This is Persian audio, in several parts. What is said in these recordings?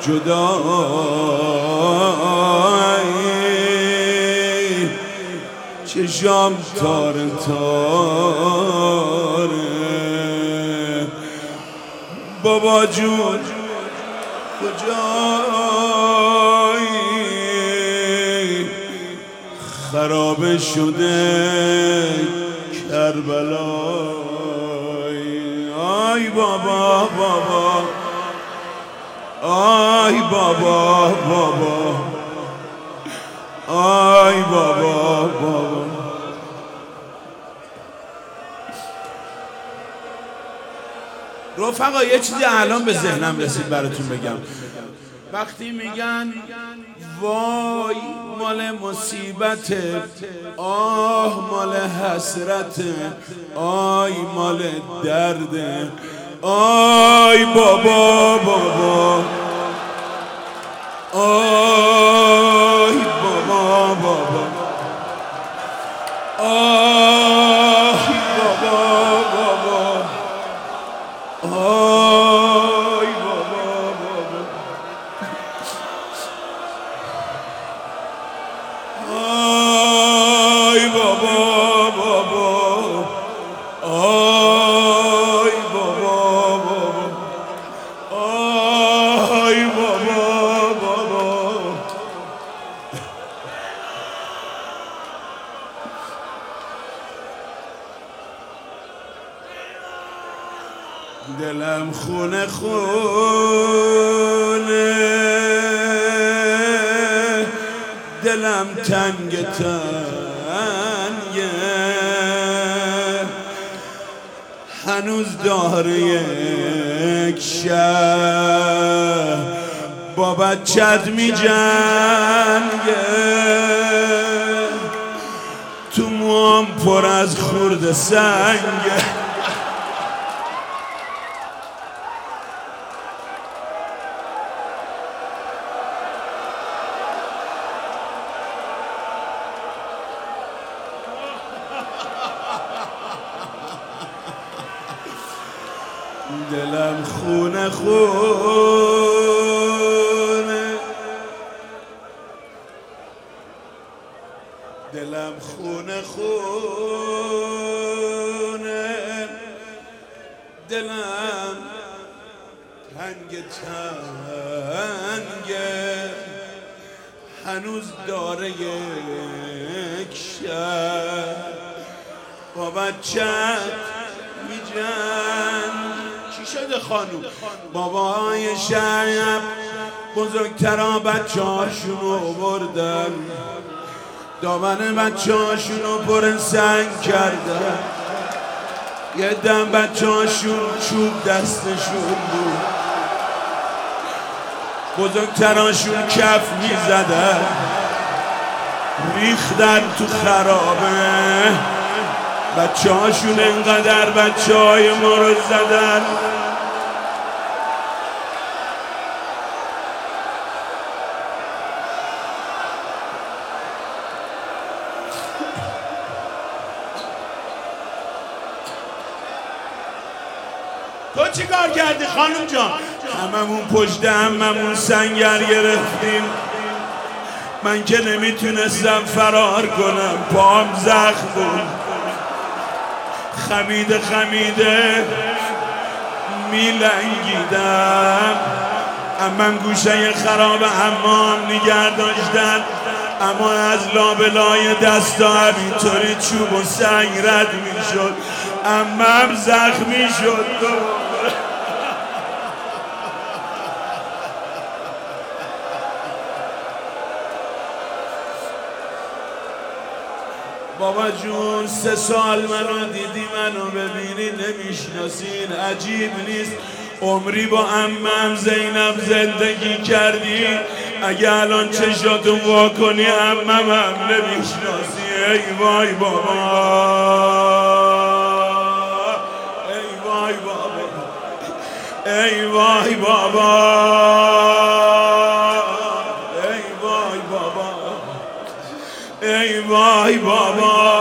جدایی چشام تار تاره بابا جون کجایی خراب شده کربلای آی بابا بابا آی بابا بابا آی بابا بابا رفقا یه چیزی الان به ذهنم رسید براتون بگم. وقتی میگن وای مال مصیبته، آه مال حسرته، آی مال درده، آی بابا بابا آی بابا بابا آی بابا بابا آی بابا بابا آی بابا بابا آی بابا بابا آی بابا بابا دلم خونه خونه دلم تنگ تنگه هنوز داره یک شب با بچت می جنگه تو موام پر از خورد سنگه دلم خونه خونه دلم خونه خونه دلم تنگ تنگه هنوز داره یک شب با بچت می جنگ. چی شده خانوم؟ بابای شب بزرگترا بچه هاشونو بردن دامن بچه هاشونو پر سنگ کردن یه دم بچه هاشون چوب دستشون بود بزرگتراشون کف می زدن ریختن تو خرابه بچه هاشون انقدر بچه های ما رو زدن تو چی کار کردی خانم جان؟ هممون پشت هممون سنگر گرفتیم من که نمیتونستم فرار کنم پام زخم بود خمیده خمیده میلنگیدم من گوشه خراب حمام نگه داشتن اما از لابلای دستا همینطوری چوب و سنگ رد میشد امم زخمی شد بابا جون 3 سال منو دیدی منو ببینی نمیشناسین عجیب نیست عمری با عمم زینب زندگی کردی اگه الان چشاتو وا کنی عمم هم نمیشناسی ای وای بابا ای وای بابا ای وای بابا ای وای بابا ای وای بابا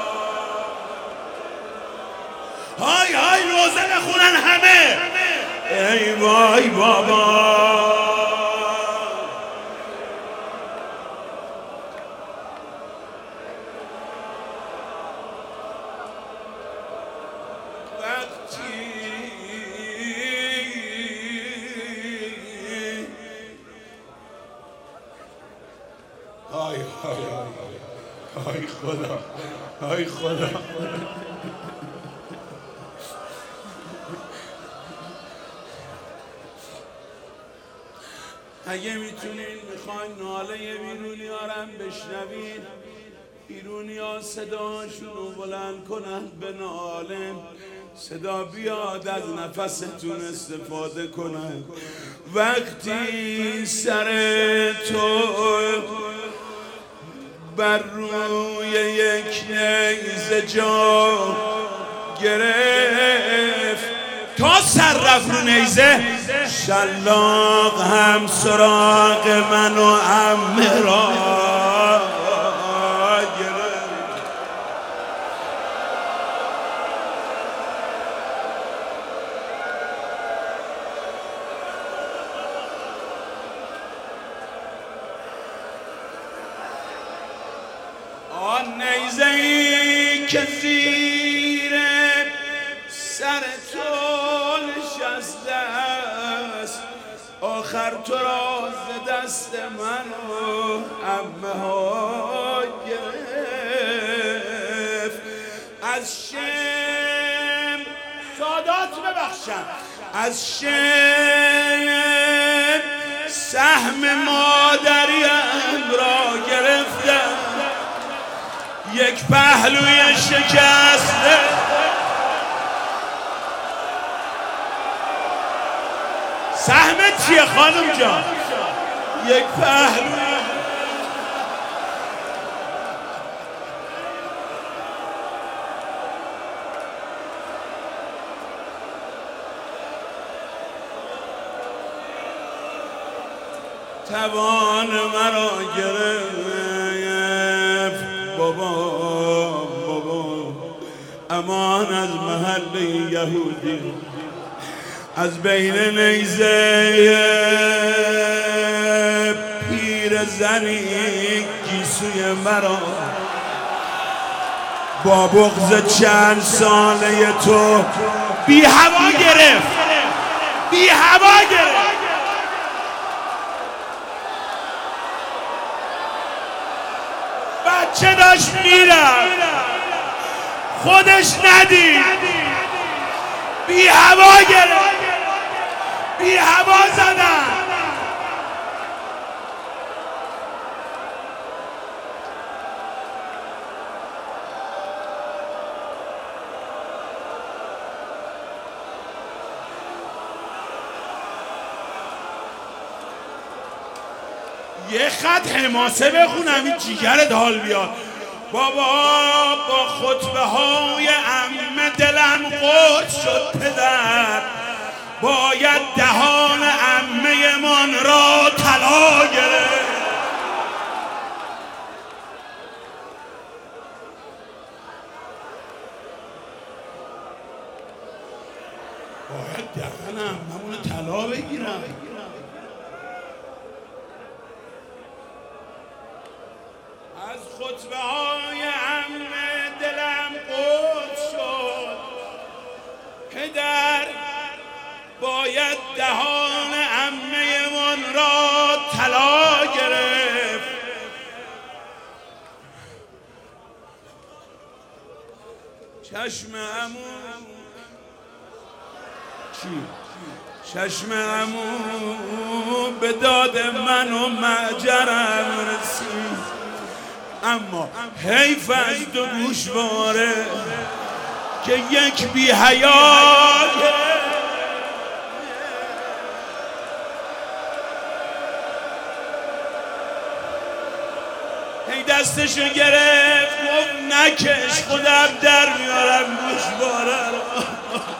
های های روزه بخونن همه ای وای بابا. آی خدا، آی خدا. اگه میتونین میخواین ناله بیرونیارم بشنوید، بیرونیا صداشونو بلند کنن به ناله، صدا بیاد از نفستون استفاده کنن. وقتی سر تو بر روی یک نیزه جا گرفت، تا سر رفت رو نیزه، شلاق هم سراغ من و عمه را گرفت. آن نیزه‌ای که زیر سر تو نشسته است، آخر تو را ز دست من و عمه ها گرفت. از شم سادات ببخشم، از شم سهم مادریم را گرفتم، یک پهلوی شکسته. سهمت چیه خانم جان؟ یک پهلوی. توان مرا گرفت بابا، امان از محل یهودی، از بین نیزه پیر زنی گیسوی مرا، با بغض چند ساله تو بی هوا گرفت، بی هوا گرفت. بچه داشت میرفت، خودش ندید، بی هوا گرفت، بی هوا زدن. یه خط حماسه بخونم این جیگرت حال بیاد. بابا با خطبه های عمه دلم قرص شد پدر، باید دهان عمه من را طلا گرفت. باید دهان عمه من طلا بگیرم. از خطبه های عمه دلم قرص شد پدر، باید دهان عمه من را طلا گرفت. چشم عمو چی؟ چشم عمو به داد من و معجرم رسید، اما حیف از دو گوشواره که یک بی حیا هی دستشو گرفت، گفت نکش خودم در میارم گوشواره رو.